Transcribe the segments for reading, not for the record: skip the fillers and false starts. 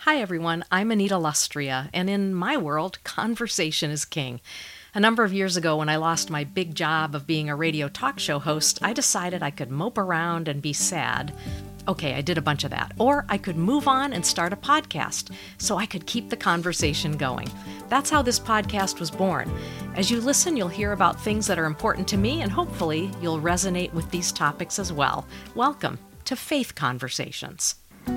Hi, everyone. I'm Anita Lustria, and in my world, conversation is king. A number of years ago, when I lost my big job of being a radio talk show host, I decided I could mope around and be sad. Okay, I did a bunch of that. Or I could move on and start a podcast so I could keep the conversation going. That's how this podcast was born. As you listen, you'll hear about things that are important to me, and hopefully you'll resonate with these topics as well. Welcome to Faith Conversations.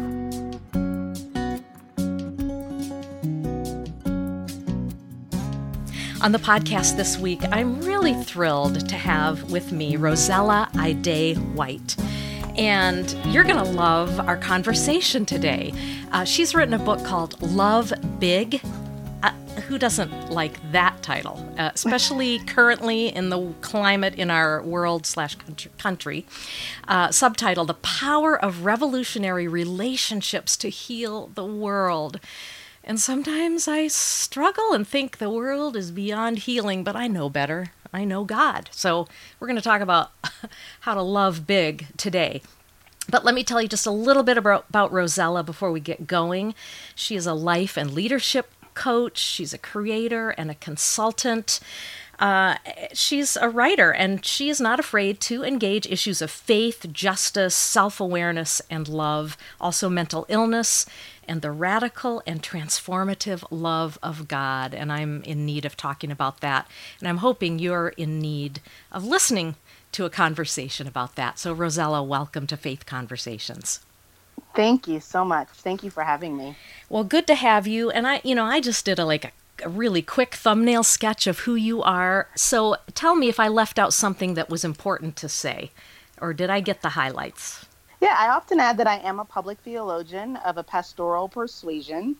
On the podcast this week, I'm really thrilled to have with me Rosella Ide White. And you're going to love our conversation today. She's written a book called Love Big. Who doesn't like that title? Especially currently in the climate in our world/country. Subtitle, The Power of Revolutionary Relationships to Heal the World. And sometimes I struggle and think the world is beyond healing, but I know better. I know God. So we're going to talk about how to love big today. But let me tell you just a little bit about Rosella before we get going. She is a life and leadership coach. She's a creator and a consultant. She's a writer, and she is not afraid to engage issues of faith, justice, self-awareness, and love, also mental illness, and the radical and transformative love of God. And I'm in need of talking about that. And I'm hoping you're in need of listening to a conversation about that. So Rosella, welcome to Faith Conversations. Thank you so much. Thank you for having me. Well, good to have you. And I just did a really quick thumbnail sketch of who you are. So tell me if I left out something that was important to say, or did I get the highlights? Yeah, I often add that I am a public theologian of a pastoral persuasion,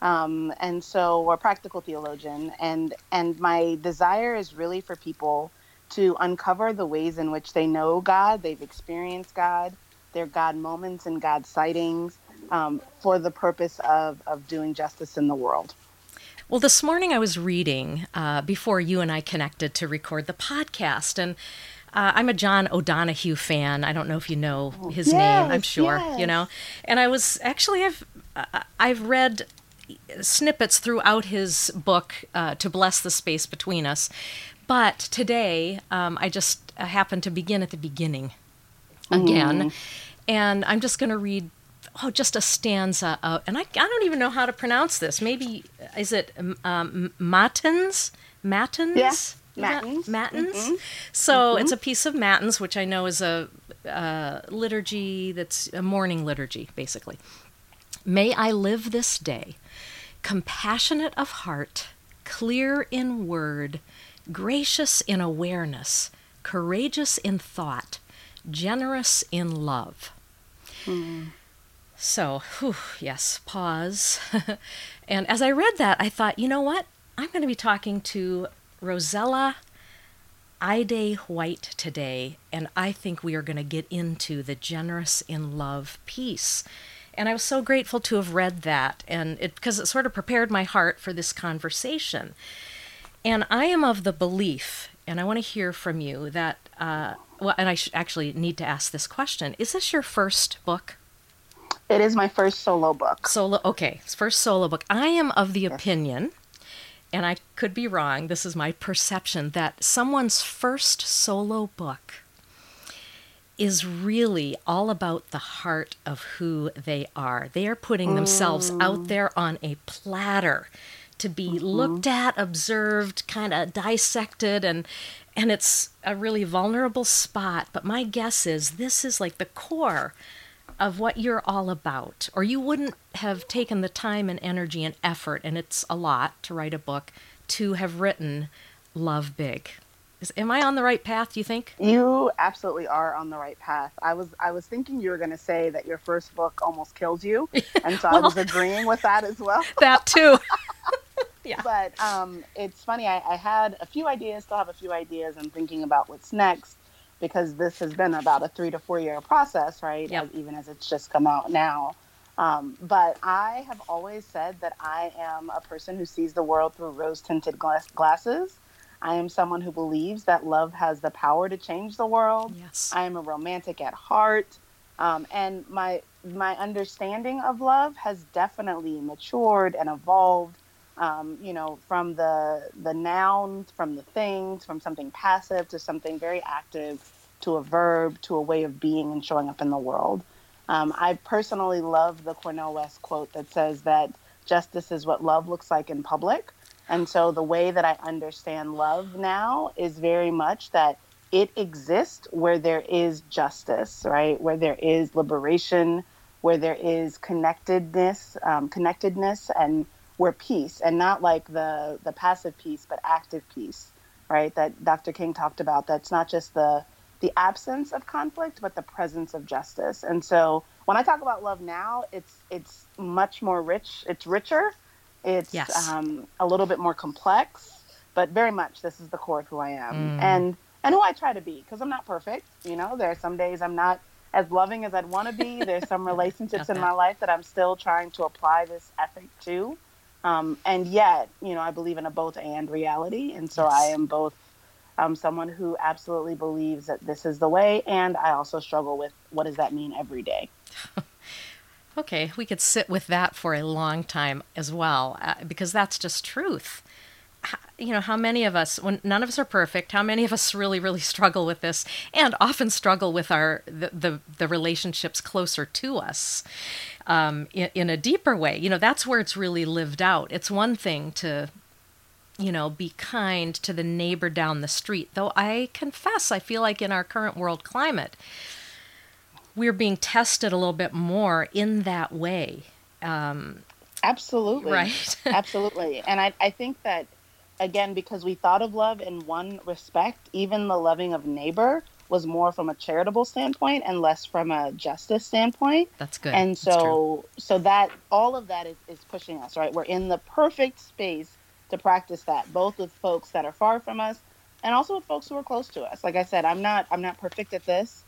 or a practical theologian. And my desire is really for people to uncover the ways in which they know God, they've experienced God, their God moments and God sightings, for the purpose of doing justice in the world. Well, this morning I was reading before you and I connected to record the podcast, and I'm a John O'Donohue fan. I don't know if you know his name. I'm sure, yes. And I was actually, I've read snippets throughout his book, To Bless the Space Between Us. But today, I just happened to begin at the beginning again. And I'm just going to read just a stanza of, and I don't even know how to pronounce this. Maybe, is it Matins? Matins? Yeah, Matins. Matins? Mm-hmm. So it's a piece of Matins, which I know is a liturgy that's a morning liturgy, basically. May I live this day, compassionate of heart, clear in word, gracious in awareness, courageous in thought, generous in love. So, yes, pause. And as I read that, I thought, you know what? I'm going to be talking to Rosella Ide White today, and I think we are going to get into the generous in love piece. And I was so grateful to have read that, and because it sort of prepared my heart for this conversation. And I am of the belief, and I want to hear from you, that, and I actually need to ask this question. Is this your first book? It is my first solo book. Okay, first solo book. I am of the opinion, and I could be wrong, this is my perception, that someone's first solo book is really all about the heart of who they are. They are putting themselves out there on a platter to be looked at, observed, kind of dissected, and it's a really vulnerable spot. But my guess is this is like the core of what you're all about, or you wouldn't have taken the time and energy and effort, and it's a lot to write a book, to have written Love Big. Am I on the right path, do you think? You absolutely are on the right path. I was thinking you were going to say that your first book almost killed you, and so I was agreeing with that as well. That too. Yeah. But it's funny, I had a few ideas, still have a few ideas. I'm thinking about what's next, because this has been about a 3 to 4 year process, right? Yep. Even as it's just come out now. But I have always said that I am a person who sees the world through rose-tinted glasses. I am someone who believes that love has the power to change the world. Yes. I am a romantic at heart. And my understanding of love has definitely matured and evolved. From the nouns, from the things, from something passive to something very active, to a verb, to a way of being and showing up in the world. I personally love the Cornel West quote that says that justice is what love looks like in public. And so the way that I understand love now is very much that it exists where there is justice, right? Where there is liberation, where there is connectedness, and where peace, and not like the passive peace, but active peace, right? That Dr. King talked about. That's not just the absence of conflict, but the presence of justice. And so when I talk about love now, it's much more rich. It's richer. It's Yes. a little bit more complex, but very much this is the core of who I am, Mm. and who I try to be, because I'm not perfect. There are some days I'm not as loving as I'd want to be. There's some relationships Got in that. my life that I'm still trying to apply this ethic to. And yet, I believe in a both and reality. And so I Yes. am both someone who absolutely believes that this is the way. And I also struggle with what does that mean every day? Okay, we could sit with that for a long time as well, because that's just truth. How many of us, when none of us are perfect, how many of us really, really struggle with this, and often struggle with the relationships closer to us, in a deeper way. That's where it's really lived out. It's one thing to, be kind to the neighbor down the street, though I confess, I feel like in our current world climate, we're being tested a little bit more in that way. Absolutely. Right? Absolutely. And I think that, again, because we thought of love in one respect, even the loving of neighbor was more from a charitable standpoint and less from a justice standpoint. That's good. And That's true. so that all of that is pushing us, right? We're in the perfect space to practice that, both with folks that are far from us and also with folks who are close to us. Like I said, I'm not perfect at this.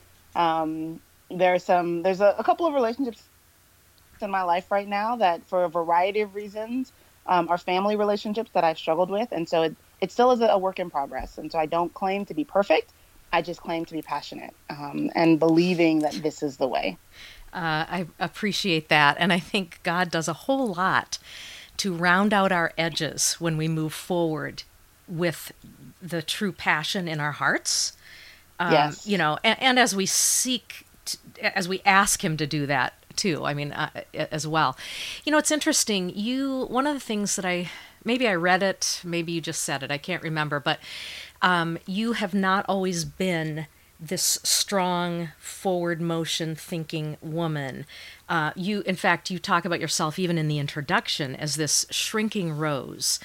There's a couple of relationships in my life right now that, for a variety of reasons, are family relationships that I've struggled with. And so it still is a work in progress. And so I don't claim to be perfect. I just claim to be passionate, and believing that this is the way. I appreciate that. And I think God does a whole lot to round out our edges when we move forward with the true passion in our hearts. Yes. And as we as we ask Him to do that too, I mean, as well. It's interesting. One of the things that maybe I read it, maybe you just said it, I can't remember, but you have not always been this strong, forward motion thinking woman. In fact, you talk about yourself even in the introduction as this shrinking rose.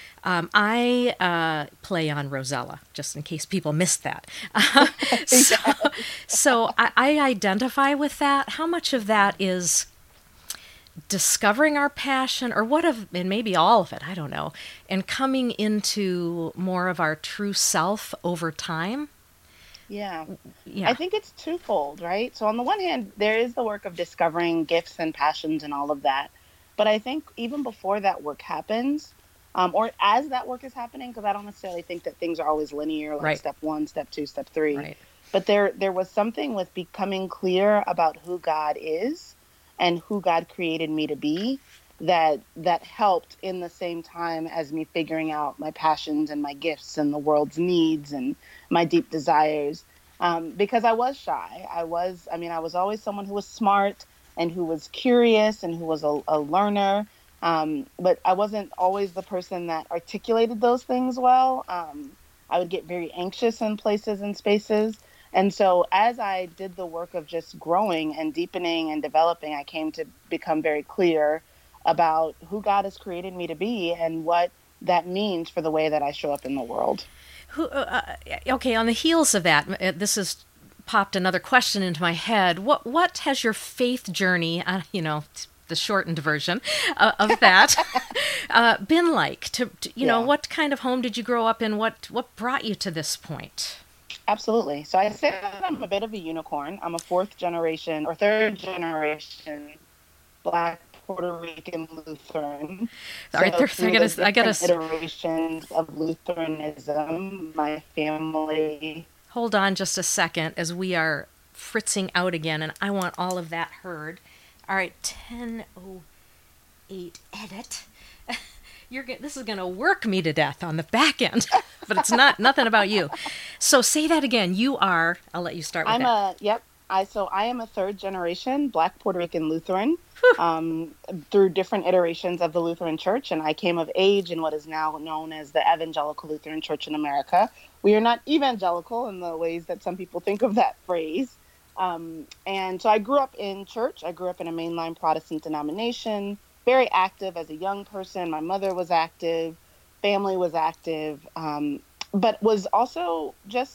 I play on Rosella, just in case people missed that. so so I identify with that. How much of that is discovering our passion, or and maybe all of it, I don't know, and coming into more of our true self over time? Yeah. I Yeah, think it's twofold, right? So on the one hand, there is the work of discovering gifts and passions and all of that. But I think even before that work happens, or as that work is happening, because I don't necessarily think that things are always linear, like right, step one, step two, step three. right. But there was something with becoming clear about who God is and who God created me to be, that helped in the same time as me figuring out my passions and my gifts and the world's needs and my deep desires. Because I was shy. I was always someone who was smart and who was curious and who was a learner. But I wasn't always the person that articulated those things well. I would get very anxious in places and spaces. And so as I did the work of just growing and deepening and developing, I came to become very clear about who God has created me to be and what that means for the way that I show up in the world. Okay, on the heels of that, this has popped another question into my head. What has your faith journey, the shortened version of that, been like? Yeah, What kind of home did you grow up in? What brought you to this point? absolutely. So I say that I'm a bit of a unicorn. I'm a fourth generation or third generation Black Puerto Rican Lutheran. All right, So through the I gotta different iterations of Lutheranism, my family. hold on just a second as we are fritzing out again, and I want all of that heard. All right, 10:08 edit. This is going to work me to death on the back end, but it's nothing about you. So say that again. I'll let you start with that. I am a third generation Black Puerto Rican Lutheran through different iterations of the Lutheran Church. And I came of age in what is now known as the Evangelical Lutheran Church in America. We are not evangelical in the ways that some people think of that phrase. And so I grew up in church. I grew up in a mainline Protestant denomination, very active as a young person. My mother was active, family was active, but was also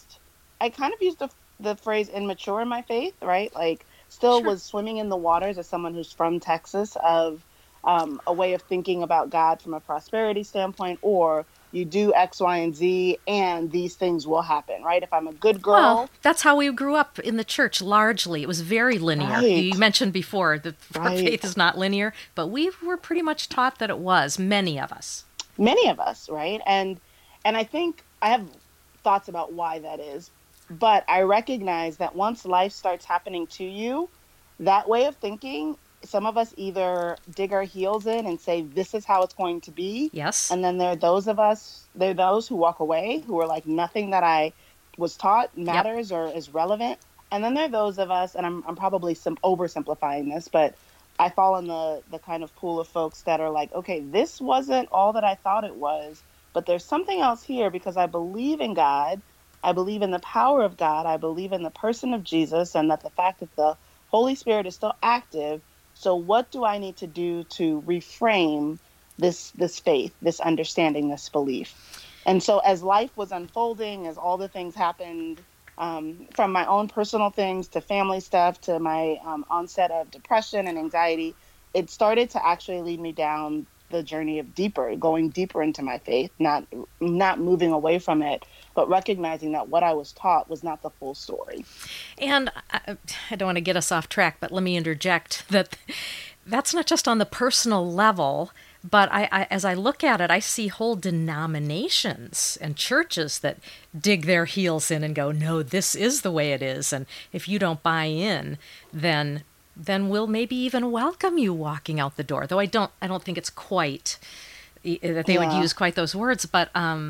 I kind of used the phrase immature in my faith, right? Like still Sure. was swimming in the waters as someone who's from Texas of a way of thinking about God from a prosperity standpoint, or you do X, Y, and Z, and these things will happen, right? If I'm a good girl. Well, that's how we grew up in the church, largely. It was very linear. Right. You mentioned before that our faith is not linear, but we were pretty much taught that it was, many of us. Many of us, right? And I think I have thoughts about why that is, but I recognize that once life starts happening to you, that way of thinking, some of us either dig our heels in and say, this is how it's going to be. Yes. And then there are those who walk away, who are like, nothing that I was taught matters or is relevant. And then there are those of us, and I'm probably oversimplifying this, but I fall in the kind of pool of folks that are like, okay, this wasn't all that I thought it was, but there's something else here because I believe in God. I believe in the power of God. I believe in the person of Jesus, and that the fact that the Holy Spirit is still active. So what do I need to do to reframe this faith, this understanding, this belief? And so as life was unfolding, as all the things happened, from my own personal things to family stuff to my onset of depression and anxiety, it started to actually lead me down the journey of going deeper into my faith, not moving away from it, but recognizing that what I was taught was not the full story. And I don't want to get us off track, but let me interject that that's not just on the personal level, but I as I look at it, I see whole denominations and churches that dig their heels in and go, no, this is the way it is. And if you don't buy in, then we'll maybe even welcome you walking out the door. Though I don't think it's quite that they would use quite those words. But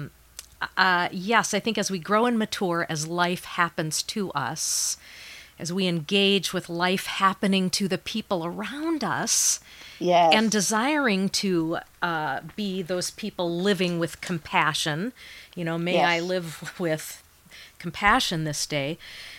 yes, I think as we grow and mature, as life happens to us, as we engage with life happening to the people around us, and desiring to be those people living with compassion, may I live with compassion this day.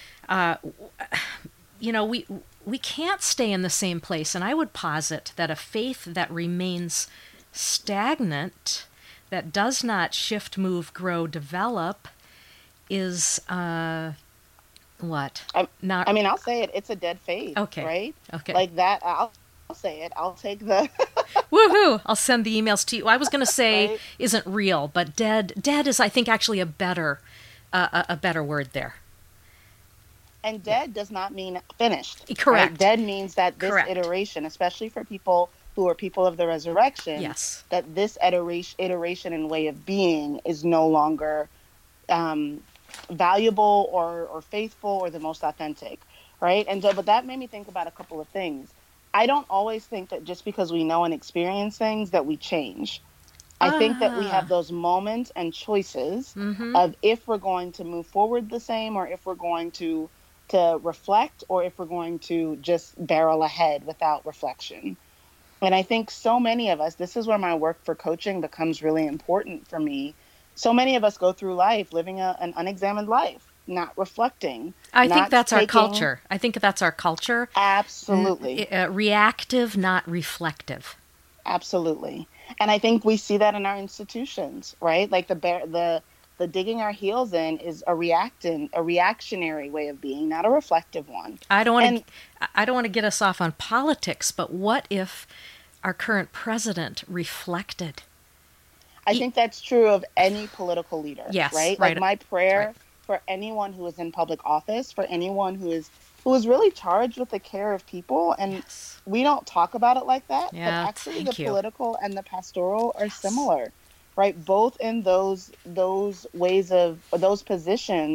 We can't stay in the same place. And I would posit that a faith that remains stagnant, that does not shift, move, grow, develop, is what? I'll say it. It's a dead faith. Okay. Right? Okay. Like that. I'll say it. I'll take the... Woohoo! I'll send the emails to you. I was going to say right? Isn't real, but dead is, I think, actually a better word there. And dead does not mean finished. Correct. Right? Dead means that this iteration, especially for people who are people of the resurrection, that this iteration and way of being is no longer valuable or faithful or the most authentic, right? And so, but that made me think about a couple of things. I don't always think that just because we know and experience things that we change. I think that we have those moments and choices of if we're going to move forward the same, or if we're going to reflect, or if we're going to just barrel ahead without reflection. And I think so many of us, this is where my work for coaching becomes really important for me. So many of us go through life living an unexamined life, not reflecting. I think that's our culture. I think that's our culture. Absolutely. Reactive, not reflective. Absolutely. And I think we see that in our institutions, right? Like the digging our heels in is a reactionary way of being, not a reflective one. I don't want to get us off on politics, but what if our current president reflected? I think that's true of any political leader. Yes, right? Right. Like my prayer for anyone who is in public office, for anyone who is really charged with the care of people, and we don't talk about it like that. Yeah, but actually, the political and the pastoral are similar. Right, both in those ways of those positions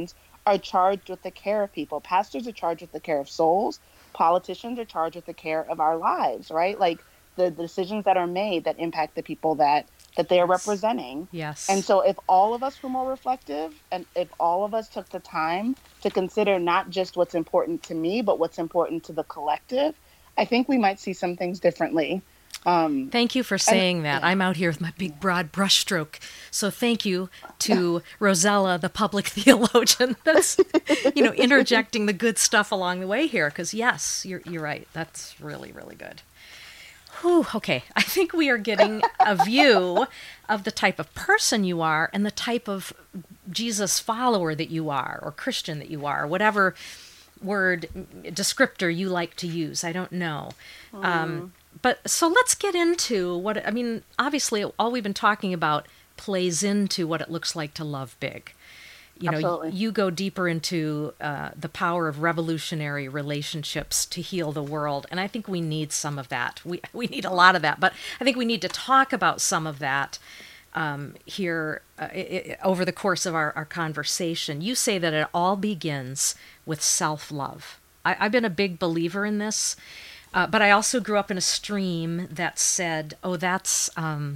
are charged with the care of people. Pastors are charged with the care of souls. Politicians are charged with the care of our lives, right? Like the decisions that are made that impact the people that they are Yes. representing. And Yes. so if all of us were more reflective, and if all of us took the time to consider not just what's important to me, but what's important to the collective, I think we might see some things differently. Thank you for And saying that. yeah, I'm out here with my big, yeah. broad brushstroke. So thank you to Rosella, the public theologian, that's, interjecting the good stuff along the way here. Because, yes, you're right. That's really, really good. Whew, okay, I think we are getting a view of the type of person you are and the type of Jesus follower that you are, or Christian that you are, whatever word descriptor you like to use. I don't know. Mm, But so let's get into what, I mean, obviously, all we've been talking about plays into what it looks like to love big. absolutely. You go deeper into the power of revolutionary relationships to heal the world, and I think we need some of that. We need a lot of that, but I think we need to talk about some of that here over the course of our conversation. You say that it all begins with self-love. I've been a big believer in this, but I also grew up in a stream that said, "Oh, that's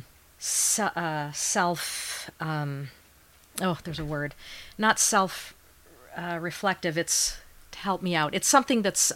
self." Oh, there's a word, not self reflective. It's, to help me out. It's something that's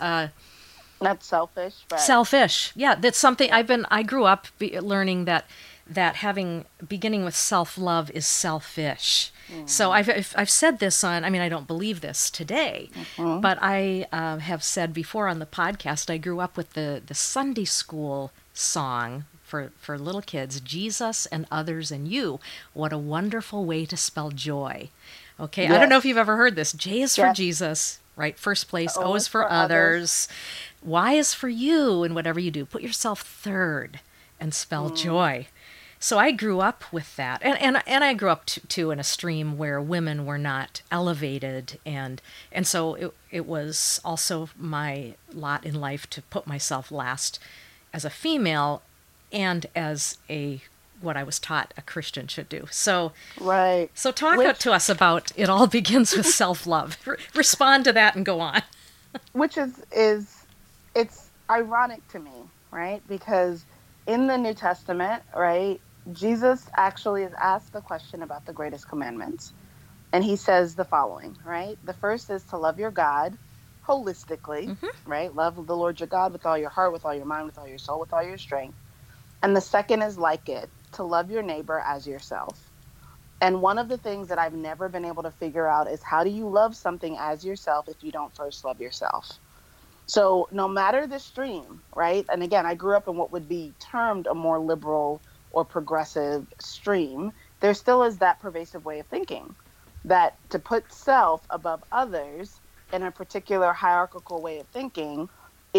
Not selfish, but selfish. Yeah, that's something yeah. I grew up learning that having beginning with self love is selfish. So Mm, I've said this on. I mean, I don't believe this today, mhm. but I have said before on the podcast. I grew up with the Sunday school song for little kids, Jesus and others and you. What a wonderful way to spell joy. Okay, I don't know if Yes, you've ever heard this. J is for yes. Jesus, right? First place. O O is is for for others. others. Y is for you, and whatever you do, put yourself third and spell Mm, joy. So I grew up with that, and I grew up too in a stream where women were not elevated, and so it was also my lot in life to put myself last as a female, and as a what I was taught a Christian should do. right. So talk Which to us about it all begins with self love. Respond to that and go on. which is it's ironic to me, right? Because in the New Testament, right, Jesus actually is asked the question about the greatest commandments. And he says the following, right? The first is to love your God holistically, right? Love the Lord your God with all your heart, with all your mind, with all your soul, with all your strength. And the second is like it, to love your neighbor as yourself. And one of the things that I've never been able to figure out is how do you love something as yourself if you don't first love yourself? So, no matter the stream, right? And again, I grew up in what would be termed a more liberal or progressive stream. There still is that pervasive way of thinking that to put self above others in a particular hierarchical way of thinking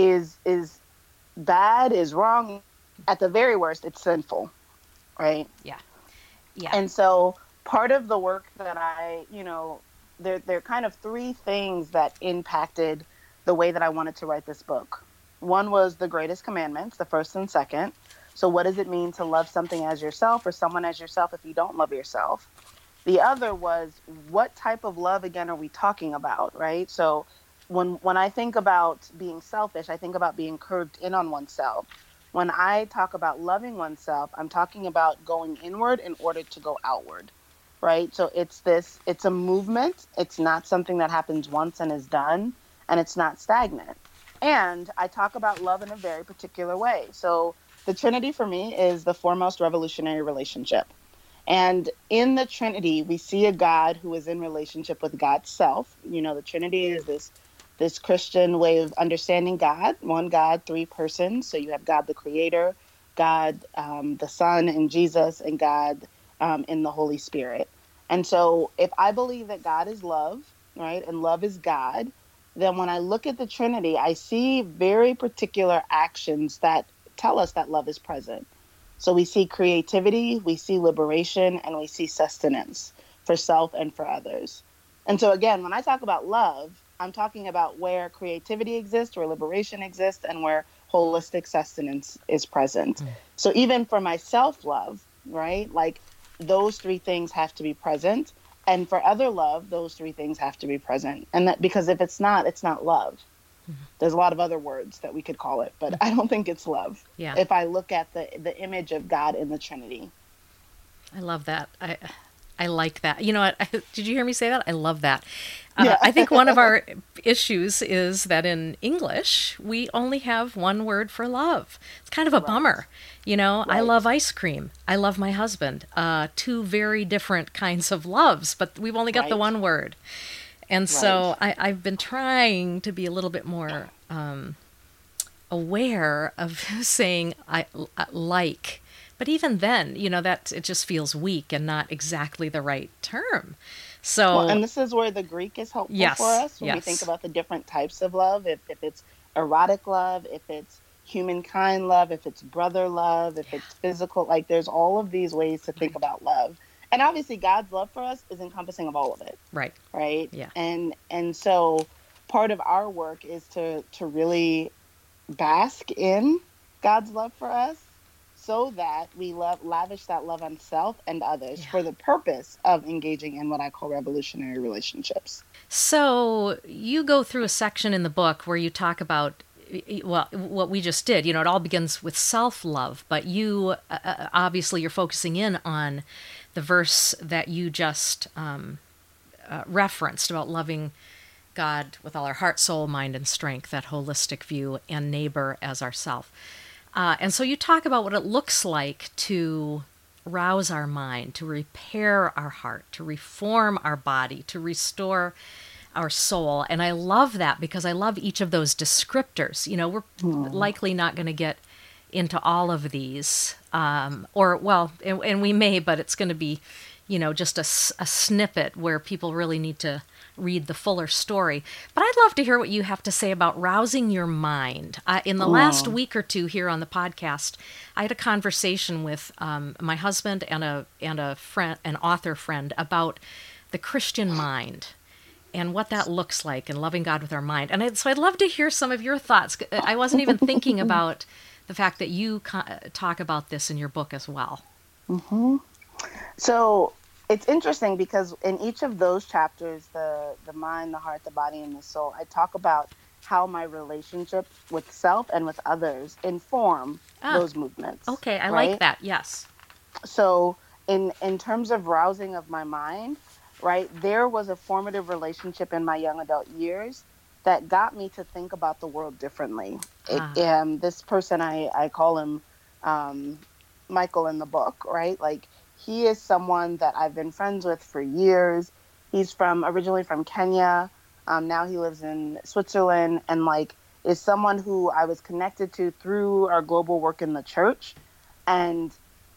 is bad, is wrong. At the very worst, it's sinful, right? Yeah, yeah. And so part of the work that there are kind of three things that impacted the way that I wanted to write this book. One was the greatest commandments, the first and second. So what does it mean to love something as yourself or someone as yourself if you don't love yourself? The other was what type of love again are we talking about, right? So when I think about being selfish, I think about being curved in on oneself. When I talk about loving oneself, I'm talking about going inward in order to go outward, right? So it's a movement. It's not something that happens once and is done, and it's not stagnant. And I talk about love in a very particular way. So the Trinity for me is the foremost revolutionary relationship. And in the Trinity, we see a God who is in relationship with God's self. You know, the Trinity is this Christian way of understanding God, one God, three persons. So you have God the Creator, God the Son in Jesus, and God in the Holy Spirit. And so if I believe that God is love, right, and love is God, then when I look at the Trinity, I see very particular actions that tell us that love is present. So we see creativity, we see liberation, and we see sustenance for self and for others. And so again, when I talk about love, I'm talking about where creativity exists, where liberation exists, and where holistic sustenance is present. So even for my self love, right? Like those three things have to be present. And for other love, those three things have to be present. And that, because if it's not, it's not love. There's a lot of other words that we could call it, but I don't think it's love. Yeah. If I look at the image of God in the Trinity. I love that. I like that. You know what? Did you hear me say that? I love that. Yeah. I think one of our issues is that in English, we only have one word for love. It's kind of a bummer. You know, I love ice cream. I love my husband. Two very different kinds of loves, but we've only got the one word. And so I've been trying to be a little bit more aware of saying I like. But even then, you know, that it just feels weak and not exactly the right term. So, well, and this is where the Greek is helpful for us when we think about the different types of love. If it's erotic love, if it's humankind love, if it's brother love, if it's physical, like there's all of these ways to think about love. And obviously God's love for us is encompassing of all of it. Right. Right. Yeah. And so part of our work is to really bask in God's love for us, so that we lavish that love on self and others for the purpose of engaging in what I call revolutionary relationships. So you go through a section in the book where you talk about, well, what we just did. You know, it all begins with self-love, but you obviously you're focusing in on the verse that you just referenced about loving God with all our heart, soul, mind, and strength, that holistic view, and neighbor as ourself. And so you talk about what it looks like to rouse our mind, to repair our heart, to reform our body, to restore our soul. And I love that because I love each of those descriptors. You know, we're likely not going to get into all of these, and we may, but it's going to be, you know, just a snippet where people really need to read the fuller story. But I'd love to hear what you have to say about rousing your mind. In the last week or two here on the podcast, I had a conversation with my husband and a friend, an author friend, about the Christian mind and what that looks like and loving God with our mind. And so I'd love to hear some of your thoughts. I wasn't even thinking about the fact that you talk about this in your book as well. Mm-hmm. So it's interesting because in each of those chapters, the mind, the heart, the body, and the soul, I talk about how my relationship with self and with others inform those movements. Okay, I like that. Yes. So in terms of rousing of my mind, right, there was a formative relationship in my young adult years that got me to think about the world differently. This person, I call him Michael in the book, right? Like, he is someone that I've been friends with for years. He's originally from Kenya. Now he lives in Switzerland, and is someone who I was connected to through our global work in the church. And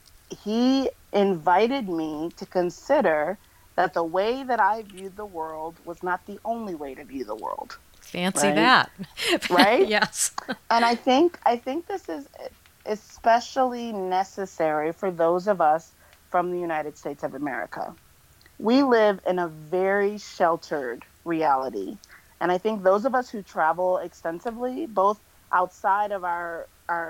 he invited me to consider that the way that I viewed the world was not the only way to view the world. Fancy that. Right? Yes. And I think this is especially necessary for those of us from the United States of America. We live in a very sheltered reality. And I think those of us who travel extensively, both outside of our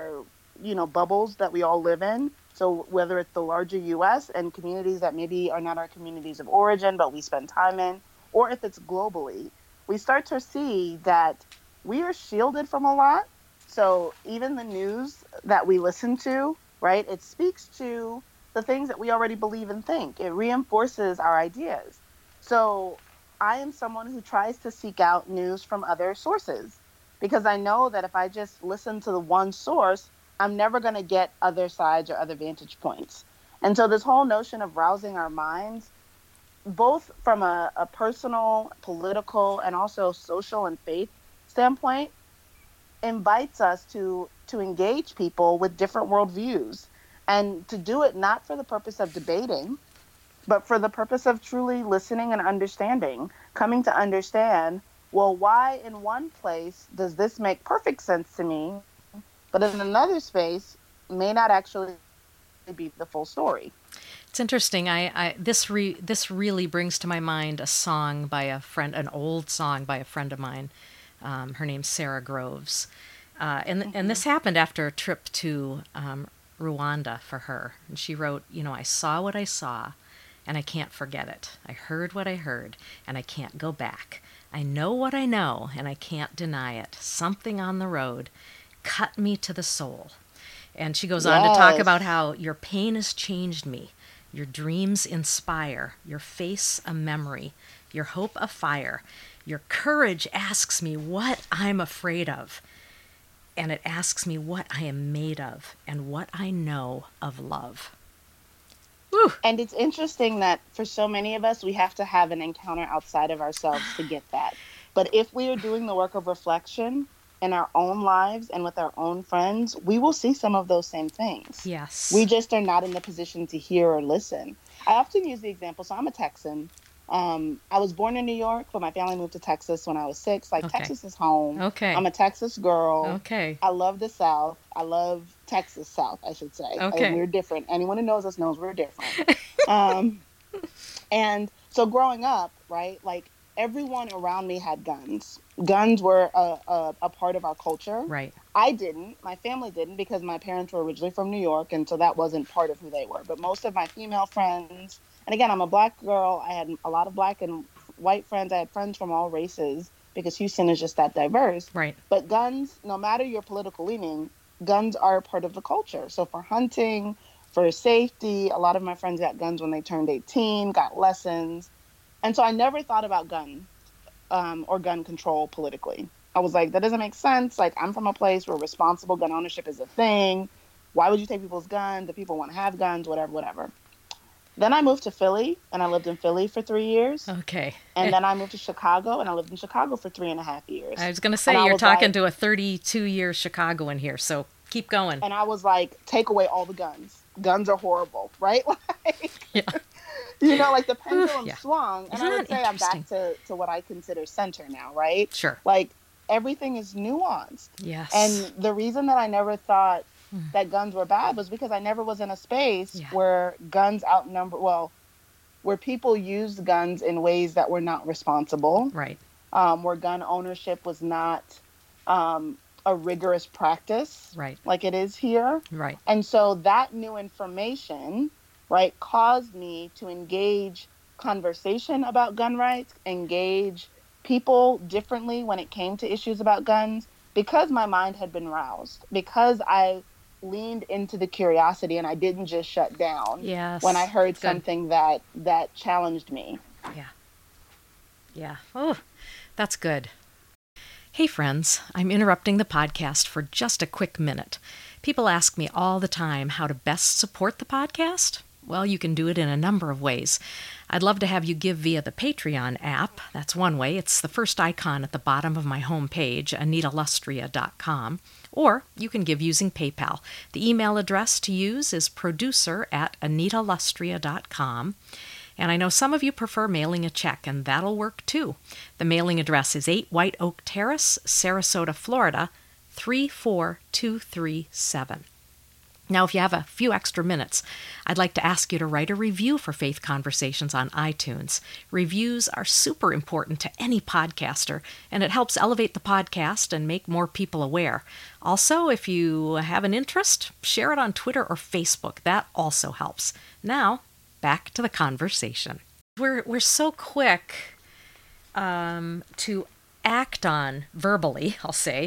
bubbles that we all live in, so whether it's the larger U.S. and communities that maybe are not our communities of origin, but we spend time in, or if it's globally, we start to see that we are shielded from a lot. So even the news that we listen to, right, it speaks to the things that we already believe and think. It reinforces our ideas. So I am someone who tries to seek out news from other sources, because I know that if I just listen to the one source, I'm never going to get other sides or other vantage points. And so this whole notion of rousing our minds, both from a personal, political, and also social and faith standpoint, invites us to engage people with different worldviews, and to do it not for the purpose of debating, but for the purpose of truly listening and understanding, coming to understand, well, why in one place does this make perfect sense to me, but in another space may not actually be the full story. It's interesting. This really brings to my mind a song by a friend, an old song by a friend of mine. Her name's Sarah Groves. And this happened after a trip to Rwanda for her. And she wrote, I saw what I saw, and I can't forget it. I heard what I heard, and I can't go back. I know what I know, and I can't deny it. Something on the road cut me to the soul. And she goes on to talk about Yes. how your pain has changed me. Your dreams inspire. Your face a memory. Your hope a fire. Your courage asks me what I'm afraid of. And it asks me what I am made of and what I know of love. Woo! And it's interesting that for so many of us, we have to have an encounter outside of ourselves to get that. But if we are doing the work of reflection in our own lives and with our own friends, we will see some of those same things. We Yes. just are not in the position to hear or listen. I often use the example. So I'm a Texan. I was born in New York, but my family moved to Texas when I was 6. Like, Okay. Texas is home. Okay. I'm a Texas girl. Okay. I love the South. I love Texas South, I should say. Okay. We're different. Anyone who knows us knows we're different. Um, and so growing up, right, like everyone around me had guns. Guns were a part of our culture. Right. I didn't. My family didn't because my parents were originally from New York, and so that wasn't part of who they were. But most of my female friends, and again, I'm a black girl. I had a lot of black and white friends. I had friends from all races because Houston is just that diverse. Right. But guns, no matter your political leaning, guns are a part of the culture. So for hunting, for safety, a lot of my friends got guns when they turned 18, got lessons. And so I never thought about gun or gun control politically. I was like, that doesn't make sense. Like, I'm from a place where responsible gun ownership is a thing. Why would you take people's guns? The people want to have guns, whatever, whatever. Then I moved to Philly, and I lived in Philly for 3 years. Okay. And then I moved to Chicago, and I lived in Chicago for 3.5 years. I was going to And say, I you're was talking like, to a 32-year Chicagoan here, so keep going. and I was like, take away all the guns. Guns are horrible, right? Like, Yeah. like the pendulum Yeah. swung. And Isn't I would that say I'm interesting? back to what I consider center now, right? Sure. Like, everything is nuanced. Yes. And the reason that I never thought that guns were bad was because I never was in a space Yeah. where guns where people used guns in ways that were not responsible, Right. where gun ownership was not a rigorous practice Right. like it is here. Right. And so that new information, right, caused me to engage conversation about gun rights, engage people differently when it came to issues about guns, because my mind had been roused, because I leaned into the curiosity and I didn't just shut down Yes. when I heard Good. something that challenged me. Yeah. Yeah. Oh, that's good. Hey, friends, I'm interrupting the podcast for just a quick minute. People ask me all the time how to best support the podcast. Well, you can do it in a number of ways. I'd love to have you give via the Patreon app. That's one way. It's the first icon at the bottom of my homepage, AnitaLustrea.com. Or you can give using PayPal. The email address to use is producer@AnitaLustrea.com. And I know some of you prefer mailing a check, and that'll work too. The mailing address is 8 White Oak Terrace, Sarasota, Florida, 34237. Now, if you have a few extra minutes, I'd like to ask you to write a review for Faith Conversations on iTunes. Reviews are super important to any podcaster, and it helps elevate the podcast and make more people aware. Also, if you have an interest, share it on Twitter or Facebook. That also helps. Now, back to the conversation. We're so quick to act on verbally, I'll say,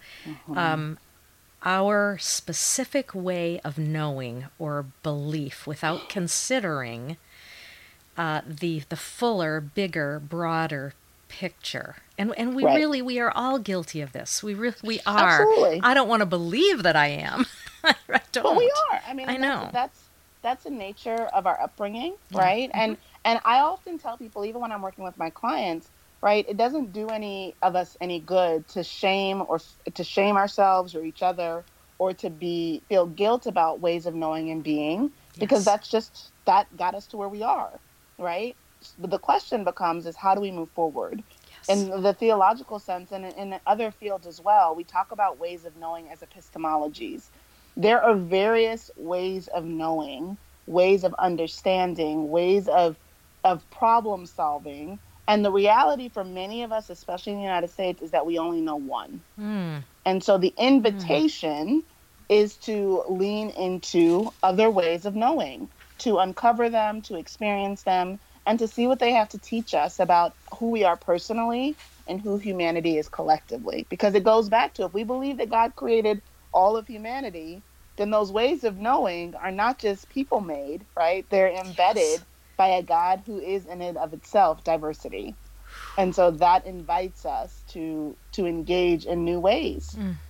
our specific way of knowing or belief without considering the fuller, bigger, broader picture. And we Right. really, we are all guilty of this. We are. Absolutely. I don't want to believe that I am. I don't. But we are. I mean, I know. That's a nature of our upbringing, right? Mm-hmm. And I often tell people, even when I'm working with my clients, right, it doesn't do any of us any good to shame ourselves or each other, or to feel guilt about ways of knowing and being, because Yes. that got us to where we are, right? But the question becomes is, how do we move forward? Yes. In the theological sense, and in other fields as well, we talk about ways of knowing as epistemologies. There are various ways of knowing, ways of understanding, ways of problem solving. And the reality for many of us, especially in the United States, is that we only know one. Mm. And so the invitation is to lean into other ways of knowing, to uncover them, to experience them, and to see what they have to teach us about who we are personally and who humanity is collectively. Because it goes back to, if we believe that God created all of humanity, then those ways of knowing are not just people made, right? They're Yes. embedded by a God who is in and of itself diversity. And so that invites us to engage in new ways. Mm.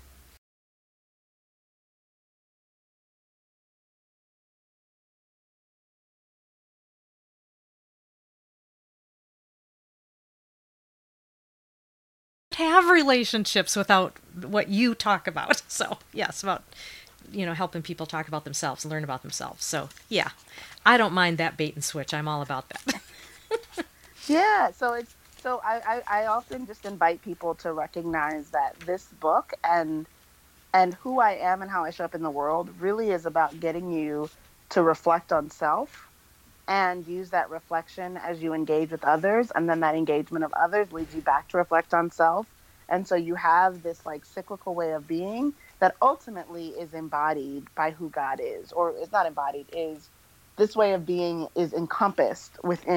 Have relationships without what you talk about. So, yes, about helping people talk about themselves, learn about themselves. So, yeah. I don't mind that bait and switch. I'm all about that. Yeah, so I often just invite people to recognize that this book and who I am and how I show up in the world really is about getting you to reflect on self and use that reflection as you engage with others, and then that engagement of others leads you back to reflect on self. And so you have this like cyclical way of being that ultimately is embodied by who God is, or is not embodied, is this way of being is encompassed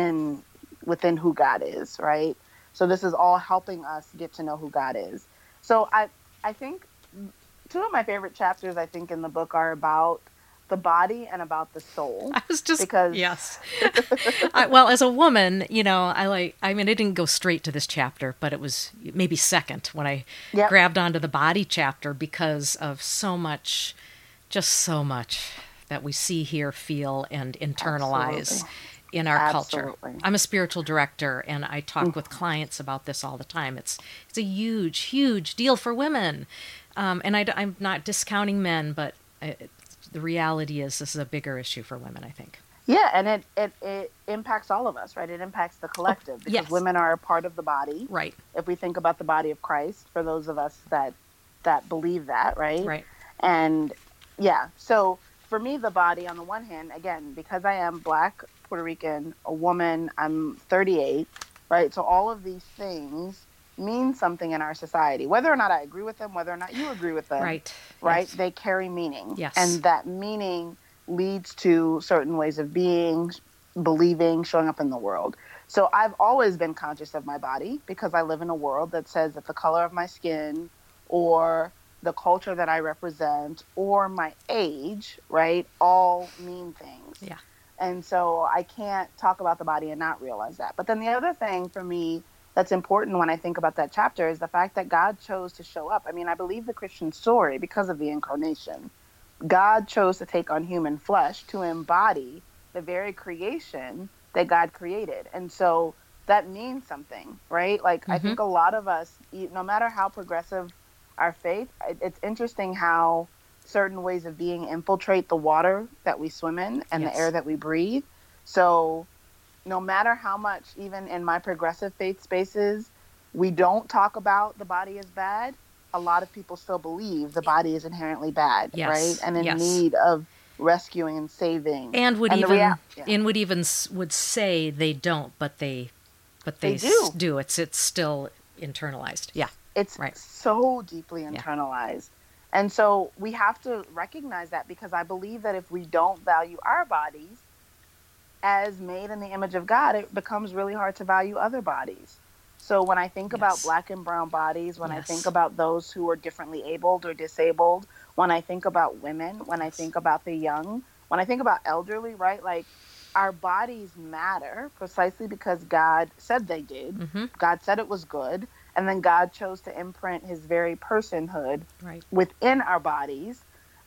within who God is, right? So this is all helping us get to know who God is. So I think two of my favorite chapters, I think, in the book are about the body and about the soul, I was just, because yes. Well, as a woman, I mean, I didn't go straight to this chapter, but it was maybe second when I yep, grabbed onto the body chapter because of so much, just so much that we see, hear, feel, and internalize absolutely, in our culture. absolutely. I'm a spiritual director, and I talk with clients about this all the time. It's a huge, huge deal for women, and I'm not discounting men, but the reality is this is a bigger issue for women, I think. Yeah, and it impacts all of us, right? It impacts the Oh, collective because yes, women are a part of the body. right, If we think about the body of Christ, for those of us that believe that, right? right. And yeah, so for me, the body, on the one hand, again, because I am Black, Puerto Rican, a woman, I'm 38, right? So all of these things mean something in our society, whether or not I agree with them, whether or not you agree with them, Right. right? Yes. They carry meaning, Yes. and that meaning leads to certain ways of being, believing, showing up in the world. So I've always been conscious of my body because I live in a world that says that the color of my skin or the culture that I represent or my age, right, all mean things. Yeah. And so I can't talk about the body and not realize that. But then the other thing for me that's important when I think about that chapter is the fact that God chose to show up. I mean, I believe the Christian story because of the incarnation. God chose to take on human flesh to embody the very creation that God created. And so that means something, right? Like, I Mm-hmm. think a lot of us, no matter how progressive our faith, it's interesting how certain ways of being infiltrate the water that we swim in and the air Yes. that we breathe. So no matter how much, even in my progressive faith spaces, we don't talk about the body as bad, a lot of people still believe the body is inherently bad, right? Yes. And in Yes. need of rescuing and saving. And would And even yeah, and would even would say they don't, but they they do. do. It's still internalized. Yeah. It's Right. so deeply Yeah. internalized. And so we have to recognize that, because I believe that if we don't value our bodies as made in the image of God, it becomes really hard to value other bodies. So when I think about Yes. Black and brown bodies, when I think Yes. about those who are differently abled or disabled, when I think about women, when I Yes. think about the young, when I think about elderly, right? Like, our bodies matter precisely because God said they did. Mm-hmm. God said it was good. And then God chose to imprint his very personhood Right. within our bodies.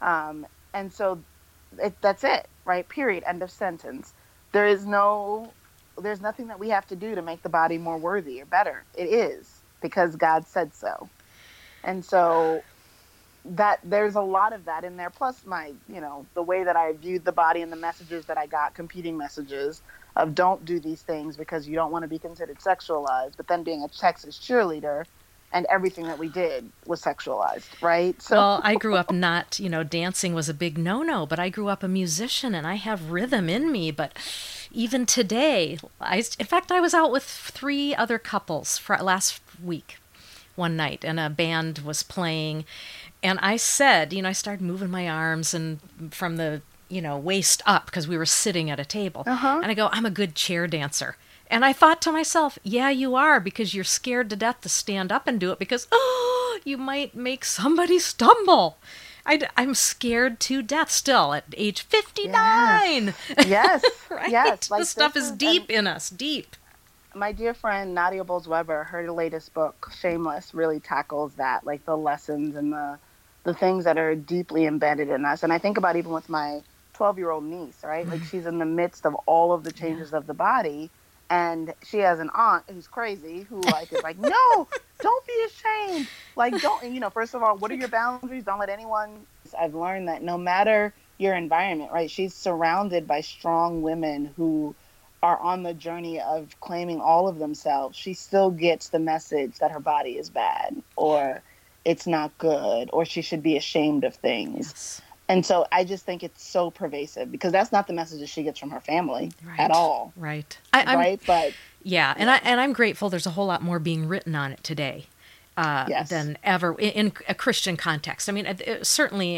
And so that's it, right? Period. End of sentence. There is no, there's nothing that we have to do to make the body more worthy or better. It is because God said so. And so that there's a lot of that in there. Plus the way that I viewed the body and the messages that I got, competing messages of don't do these things because you don't want to be considered sexualized, but then being a Texas cheerleader and everything that we did was sexualized, right? So Well, I grew up not, dancing was a big no-no, but I grew up a musician and I have rhythm in me. But even today, in fact, I was out with three other couples for last week. one night, and a band was playing, and I said, I started moving my arms and from the waist up because we were sitting at a table, and I go, I'm a good chair dancer. And I thought to myself, yeah, you are, because you're scared to death to stand up and do it because, you might make somebody stumble. I'm scared to death still at age 59. Yes. Right? Yes. Like, the stuff is deep in us, deep. My dear friend Nadia Bolz-Weber, her latest book, Shameless, really tackles that, like the lessons and the things that are deeply embedded in us. And I think about even with my 12-year-old niece, right? Like, she's in the midst of all of the changes of the body. And she has an aunt who's crazy, who is like, no, don't be ashamed. Like, don't, first of all, what are your boundaries? Don't let anyone. I've learned that no matter your environment, right? She's surrounded by strong women who are on the journey of claiming all of themselves. She still gets the message that her body is bad, or it's not good, or she should be ashamed of things. Yes. And so I just think it's so pervasive, because that's not the message that she gets from her family at all. Right. But I'm grateful there's a whole lot more being written on it today than ever in a Christian context. I mean, certainly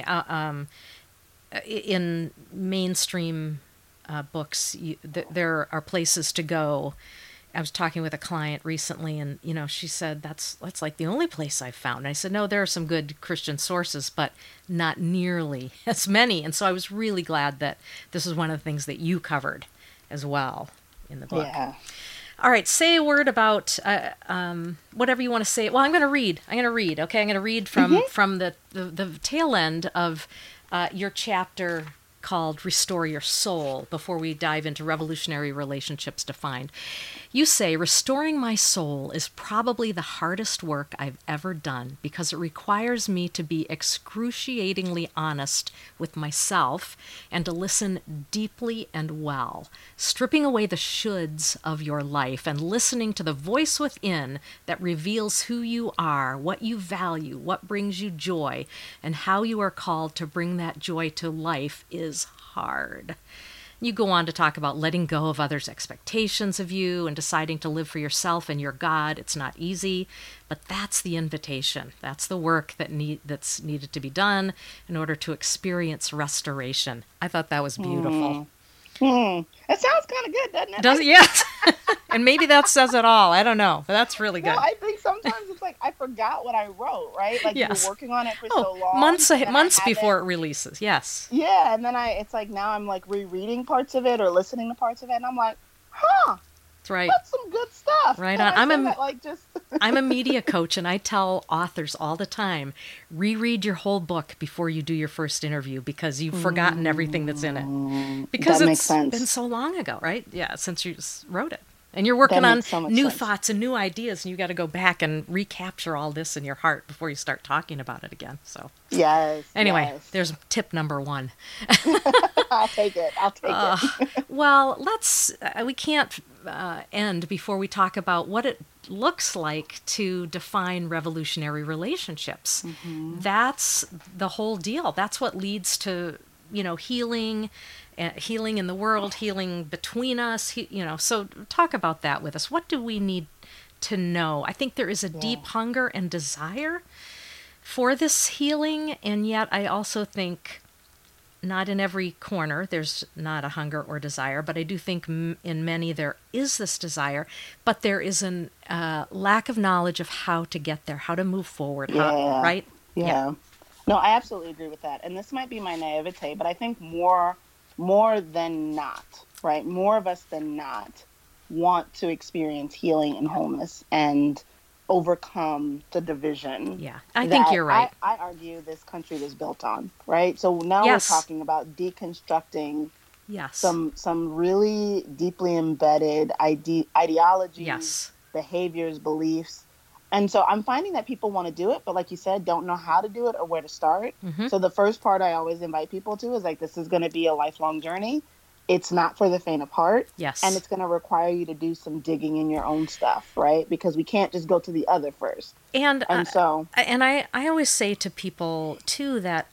in mainstream books, there are places to go. I was talking with a client recently, and she said that's like the only place I've found. And I said, no, there are some good Christian sources, but not nearly as many. And so I was really glad that this is one of the things that you covered as well in the book. Yeah. All right, say a word about whatever you want to say. Well, I'm going to read. Okay, I'm going to read from the tail end of your chapter called Restore Your Soul before we dive into revolutionary relationships defined. You say, restoring my soul is probably the hardest work I've ever done because it requires me to be excruciatingly honest with myself and to listen deeply and well, stripping away the shoulds of your life and listening to the voice within that reveals who you are, what you value, what brings you joy, and how you are called to bring that joy to life is hard. You go on to talk about letting go of others' expectations of you and deciding to live for yourself and your God. It's not easy, but that's the invitation. That's the work that's needed to be done in order to experience restoration. I thought that was beautiful. That sounds kind of good, doesn't it? Does it? Yes. And maybe that says it all. I don't know, but that's really good. Well, I think sometimes it's like I forgot what I wrote, right? Like, you were working on it for so long. Months before it releases, yes. Yeah, and then it's like now I'm like rereading parts of it or listening to parts of it, and I'm like, that's right. That's some good stuff. Right on. I'm a media coach, and I tell authors all the time, reread your whole book before you do your first interview because you've forgotten everything that's in it. Because it's been so long ago, right? Yeah, since you wrote it. And you're working on new thoughts and new ideas, and you got to go back and recapture all this in your heart before you start talking about it again. So yes. Anyway, there's tip number 1. I'll take it. Well, we can't end before we talk about what it looks like to define revolutionary relationships. Mm-hmm. That's the whole deal. That's what leads to, healing in the world, healing between us, so talk about that with us. What do we need to know? I think there is a deep hunger and desire for this healing, and yet I also think not in every corner there's not a hunger or desire, but I do think in many there is this desire, but there is a lack of knowledge of how to get there, how to move forward, right? Yeah. No, I absolutely agree with that. And this might be my naivete, but I think more than not, right? More of us than not want to experience healing and wholeness and overcome the division. Yeah, I think you're right. I argue this country was built on, right? So now we're talking about deconstructing some really deeply embedded ideologies, behaviors, beliefs. And so I'm finding that people want to do it, but like you said, don't know how to do it or where to start. Mm-hmm. So the first part I always invite people to is like, this is going to be a lifelong journey. It's not for the faint of heart. Yes. And it's going to require you to do some digging in your own stuff, right? Because we can't just go to the other first. And I always say to people too that,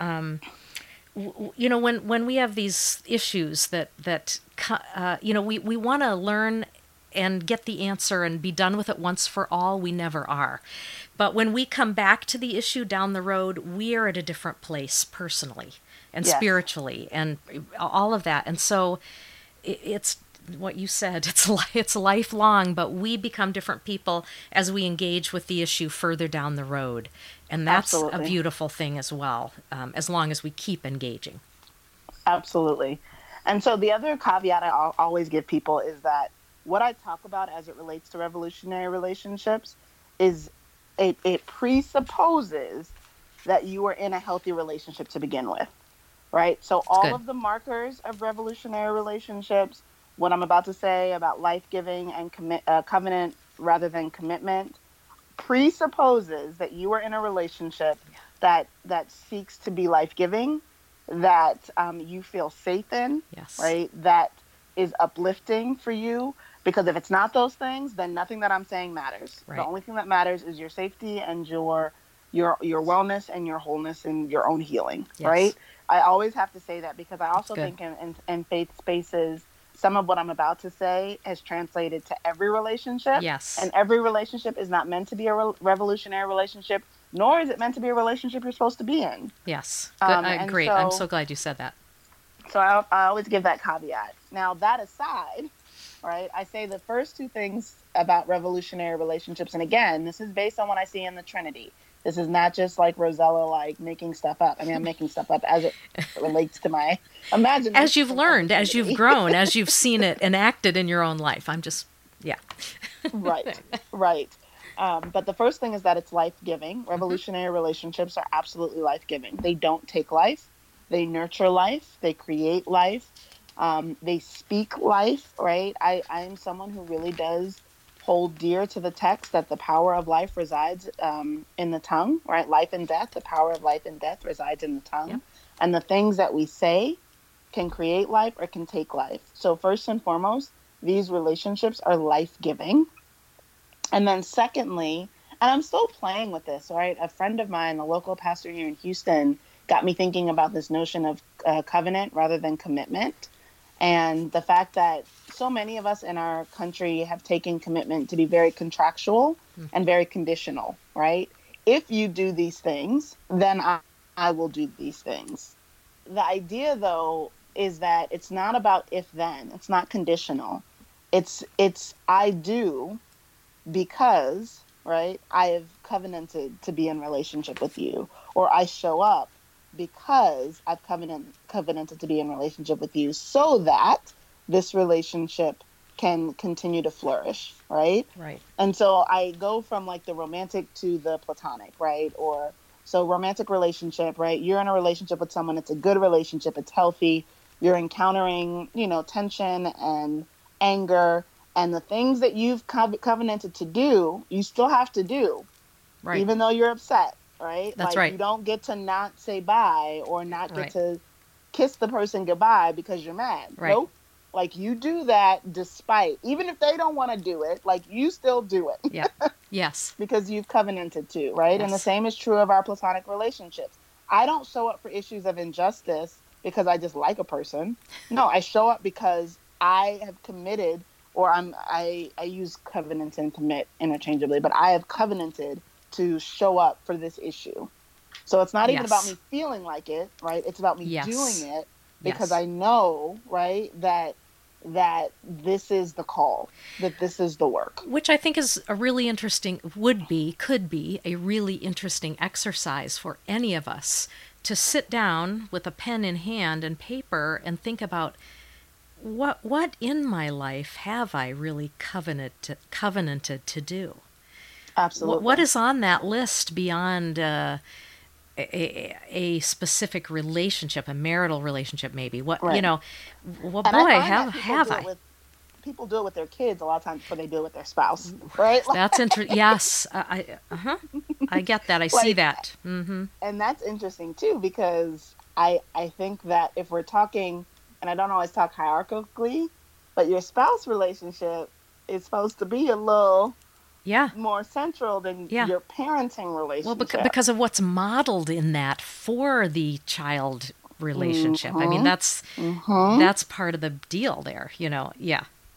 when we have these issues that we want to learn and get the answer and be done with it once for all. We never are. But when we come back to the issue down the road, we are at a different place personally and Yes. spiritually and all of that. And so it's what you said, it's lifelong, but we become different people as we engage with the issue further down the road. And that's a Absolutely. beautiful thing as well, as long as we keep engaging. Absolutely. And so the other caveat always give people is that what I talk about as it relates to revolutionary relationships is it presupposes that you are in a healthy relationship to begin with, right? So all good. of the markers of revolutionary relationships, what I'm about to say about life-giving and covenant rather than commitment, presupposes that you are in a relationship that seeks to be life-giving, that you feel safe in, Yes. right? That is uplifting for you. Because if it's not those things, then nothing that I'm saying matters. Right. The only thing that matters is your safety and your wellness and your wholeness and your own healing, Yes. right? I always have to say that because I also good. think in faith spaces, some of what I'm about to say has translated to every relationship. Yes. And every relationship is not meant to be a revolutionary relationship, nor is it meant to be a relationship you're supposed to be in. Yes. Good. Great. I'm so glad you said that. So I always give that caveat. Now, that aside, right, I say the first two things about revolutionary relationships, and again, this is based on what I see in the Trinity. This is not just like Rosella, like making stuff up. I mean, I'm making stuff up as it relates to my imagination. As you've learned, as you've grown, as you've seen it enacted in your own life. I'm just, yeah. Right. But the first thing is that it's life-giving. Revolutionary relationships are absolutely life-giving. They don't take life. They nurture life. They create life. They speak life, right? I'm someone who really does hold dear to the text that the power of life resides in the tongue, right? Life and death, the power of life and death resides in the tongue. Yep. And the things that we say can create life or can take life. So first and foremost, these relationships are life-giving. And then secondly, and I'm still playing with this, right? A friend of mine, a local pastor here in Houston, got me thinking about this notion of covenant rather than commitment. And the fact that so many of us in our country have taken commitment to be very contractual and very conditional, right? If you do these things, then I will do these things. The idea, though, is that it's not about if then. It's not conditional. It's I do because, right, I have covenanted to be in relationship with you, or I show up because I've covenanted to be in relationship with you so that this relationship can continue to flourish, right? Right. And so I go from like the romantic to the platonic, right? Or so romantic relationship, right? You're in a relationship with someone. It's a good relationship. It's healthy. You're encountering, tension and anger, and the things that you've covenanted to do, you still have to do, right? Even though you're upset. Right? That's like, right. You don't get to not say bye or not get right. to kiss the person goodbye because you're mad. Right. Nope. Like you do that despite, even if they don't want to do it, like you still do it. Yeah. Yes. Because you've covenanted to, right? Yes. And the same is true of our platonic relationships. I don't show up for issues of injustice because I just like a person. No, I show up because I have committed, or I use covenant and commit interchangeably, but I have covenanted to show up for this issue. So it's not even about me feeling like it, right? It's about me doing it because I know, right, that this is the call, that this is the work. Which I think is a really interesting, could be a really interesting exercise for any of us to sit down with a pen in hand and paper and think about what in my life have I really covenanted to do? Absolutely. What is on that list beyond a specific relationship, a marital relationship, maybe? What right. Well, boy, have I? People do it with their kids a lot of times before they do it with their spouse, right? That's interesting. Yes, I get that. I see that. Mm-hmm. And that's interesting too, because I think that if we're talking, and I don't always talk hierarchically, but your spouse relationship is supposed to be a little more central than your parenting relationship. Well, because of what's modeled in that for the child relationship. I mean, that's part of the deal there, Yeah.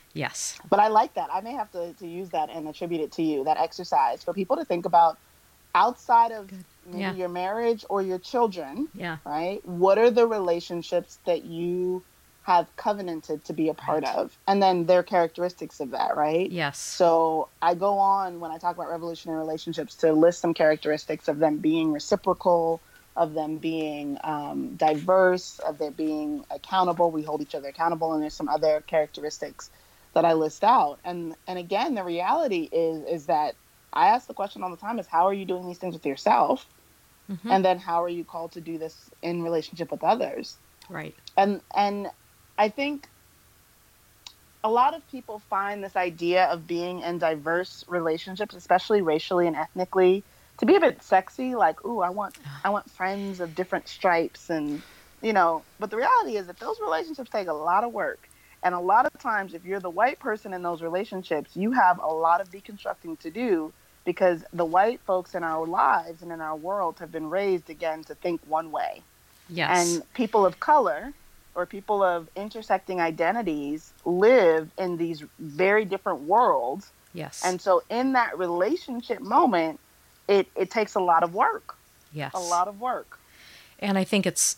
Yes. But I like that. I may have to use that and attribute it to you, that exercise, for people to think about outside of Good. maybe Yeah. your marriage or your children, Yeah. right? What are the relationships that you have covenanted to be a part Right. of? And then their characteristics of that, right? Yes. So I go on when I talk about revolutionary relationships to list some characteristics of them being reciprocal, of them being diverse, of their being accountable. We hold each other accountable, and there's some other characteristics that I list out. And again, the reality is that I ask the question all the time: is how are you doing these things with yourself, Mm-hmm. and then how are you called to do this in relationship with others? Right. And I think a lot of people find this idea of being in diverse relationships, especially racially and ethnically, to be a bit sexy. Like, ooh, I want friends of different stripes, and But the reality is that those relationships take a lot of work, and a lot of times, if you're the white person in those relationships, you have a lot of deconstructing to do because the white folks in our lives and in our world have been raised again to think one way, Yes. and people of color or people of intersecting identities live in these very different worlds. Yes. And so in that relationship moment, it takes a lot of work, a Yes. lot of work. And I think it's,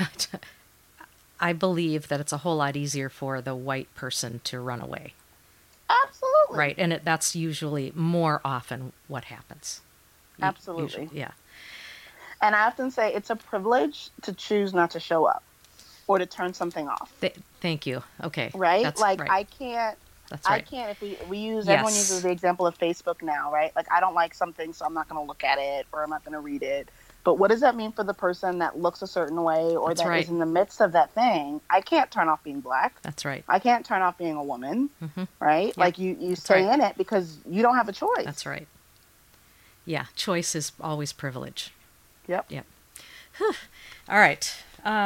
I believe that it's a whole lot easier for the white person to run away. Absolutely. Right. And that's usually more often what happens. Usually. Absolutely. Yeah. And I often say it's a privilege to choose not to show up or to turn something off. Thank you. Okay. Right? That's Like right. I can't That's right. if we use everyone uses Yes. the example of Facebook now, right? Like I don't like something, so I'm not going to look at it or I'm not going to read it. But what does that mean for the person that looks a certain way or That's that is right. in the midst of that thing? I can't turn off being black. That's right. I can't turn off being a woman, Mm-hmm. right? Yep. Like you That's right. stay in it because you don't have a That's choice. right. Yeah. Choice is always privilege. Yep. Yep. Whew. All right.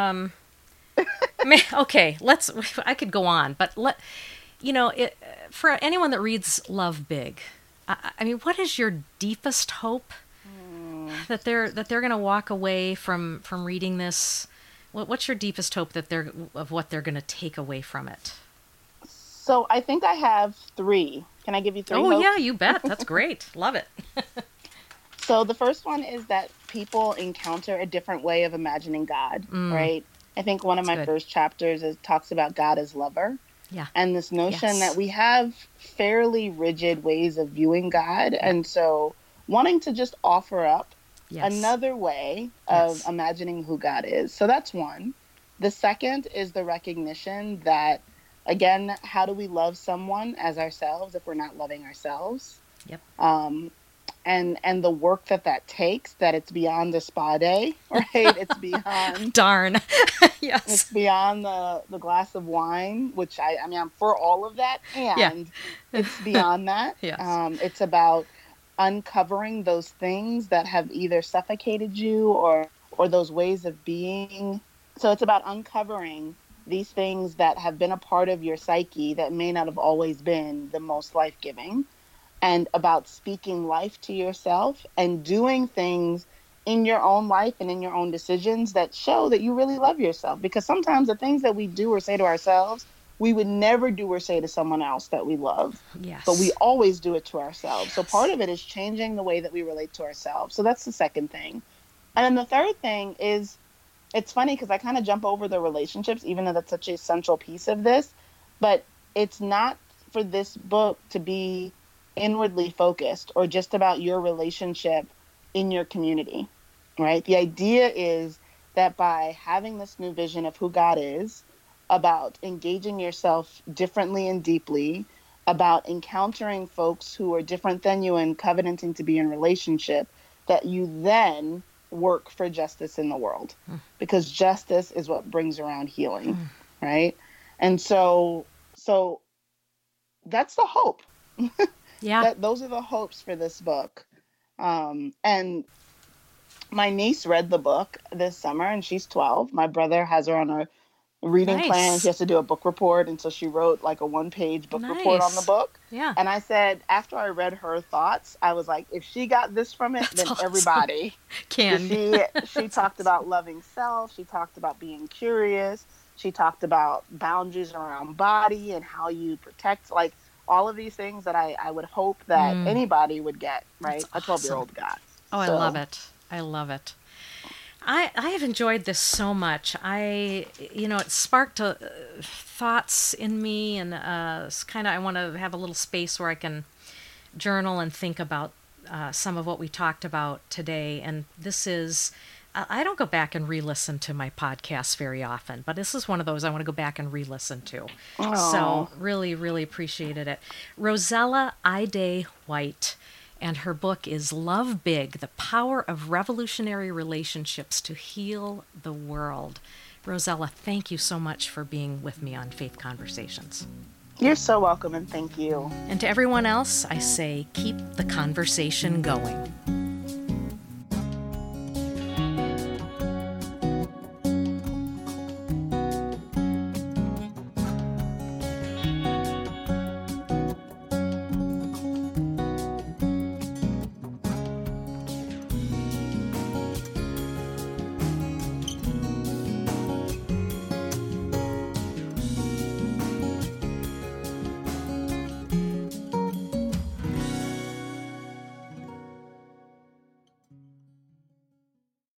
Okay. I could go on, but for anyone that reads Love Big, I mean, what is your deepest hope that they're going to walk away from reading this? What's your deepest hope of what they're going to take away from it? So I think I have three. Can I give you three Oh yeah, hopes? you bet. That's great. Love it. So the first one is that people encounter a different way of imagining God, Mm, right? I think one of that's my good. first chapters talks about God as lover, Yeah. and this notion that Yes. we have fairly rigid ways of viewing God. Yeah. And so wanting to just offer up Yes. another way of Yes. imagining who God is. So that's one. The second is the recognition that, again, how do we love someone as ourselves if we're not loving ourselves? Yep. Um, and the work that takes, that it's beyond the spa day, right? Darn. It's Yes. beyond the glass of wine, which I mean, I'm for all of that, Yeah. and it's beyond that. Yes. It's about uncovering those things that have either suffocated you or those ways of being. So it's about uncovering these things that have been a part of your psyche that may not have always been the most life-giving, and about speaking life to yourself and doing things in your own life and in your own decisions that show that you really love yourself. Because sometimes the things that we do or say to ourselves, we would never do or say to someone else that we love, but we Yes. always do it to ourselves. So part Yes. of it is changing the way that we relate to ourselves. So that's the second thing. And then the third thing is, it's funny because I kind of jump over the relationships, even though that's such a central piece of this, but it's not for this book to be inwardly focused or just about your relationship in your community, right? The idea is that by having this new vision of who God is, about engaging yourself differently and deeply, about encountering folks who are different than you and covenanting to be in relationship, that you then work for justice in the world, because justice is what brings around healing, right? And so that's the hope. Yeah. That those are the hopes for this book. And my niece read the book this summer, and she's 12. My brother has her on a reading plan, and she Nice. has to do a book report, and so she wrote like a one-page book report on the Nice. book. Yeah. And I said, after I read her thoughts, I was like, if she got this from it, That's then awesome. everybody. Because Can. she That's talked awesome. about loving self, she talked about being curious, She talked about boundaries around body and how you protect, like all of these things that I would hope that anybody would get, That's right? A awesome. 12-year-old got. Oh, I love So, it. I love it. I have enjoyed this so much. It sparked thoughts in me, and I want to have a little space where I can journal and think about some of what we talked about today. And this is, I don't go back and re-listen to my podcasts very often, but this is one of those I want to go back and re-listen to. So oh, really, really appreciated it. Rosella Ide White. And her book is Love Big, The Power of Revolutionary Relationships to Heal the World. Rosella, thank you so much for being with me on Faith Conversations. you're so welcome, and thank you. And to everyone else, I say keep the conversation going.